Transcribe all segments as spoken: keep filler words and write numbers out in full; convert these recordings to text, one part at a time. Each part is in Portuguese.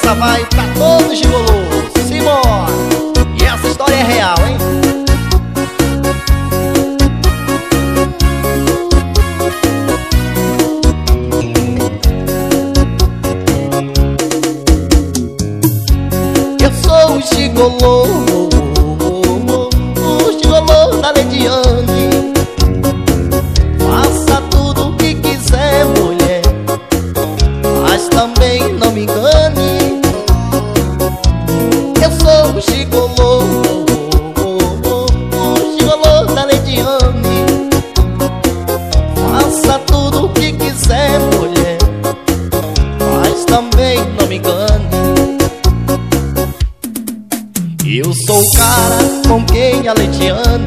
essa vai pra todos os gigolôs. Simbora! E essa história é real, hein? Eu sou o gigolô, o gigolô da Leidiane. Faça tudo o que quiser, mulher, mas também não me engane. Eu sou o gigolô, o gigolô da Leidiane. Faça tudo o que quiser, mulher, mas também não me engane. Eu sou o cara com quem a Leidiane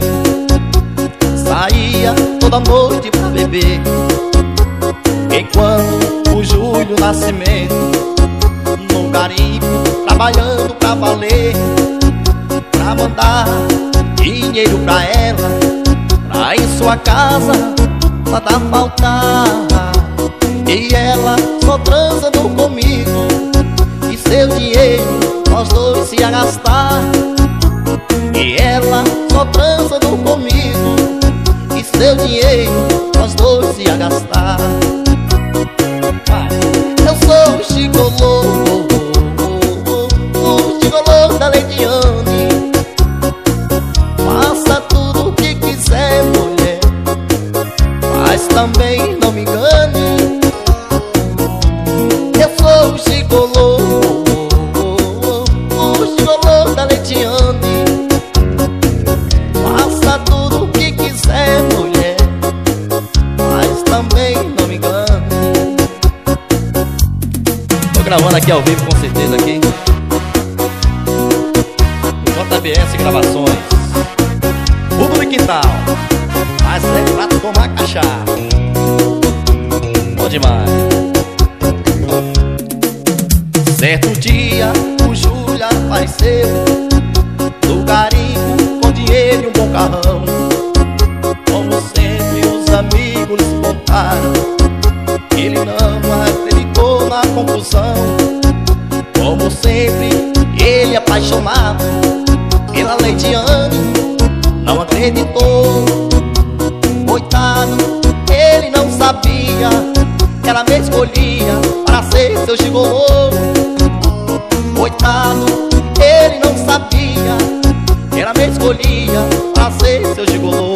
saía toda noite pra beber. Enquanto o Júlio Nascimento no garimpo, trabalhando pra valer, pra mandar dinheiro pra ela, pra em sua casa nada faltar. E ela só transando comigo, e seu dinheiro nós dois se ia gastar. E ela só transando comigo, e seu dinheiro nós dois ia gastar. Eu sou o gigolô, o gigolô da Leidiane. Faça tudo o que quiser, mulher, mas também não me engane. Eu sou o gigolô, o gigolô da Leidiane. Faça tudo o que quiser, mulher, mas também não me engane. Tô gravando aqui ao vivo, com certeza, aqui J B S Gravações, Fundo do Quintal, mas é pra tomar cachaça. Bom demais. Certo dia o Júlio apareceu no garimpo com dinheiro e um bom carrão. Como sempre os amigos lhe contaram, ele não acreditou na confusão. Como sempre ele apaixonado pela Leidiane não acreditou. Coitado, ele não sabia que ela me escolhia para ser seu gigolô. Coitado, ele não sabia que ela me escolhia para ser seu gigolô.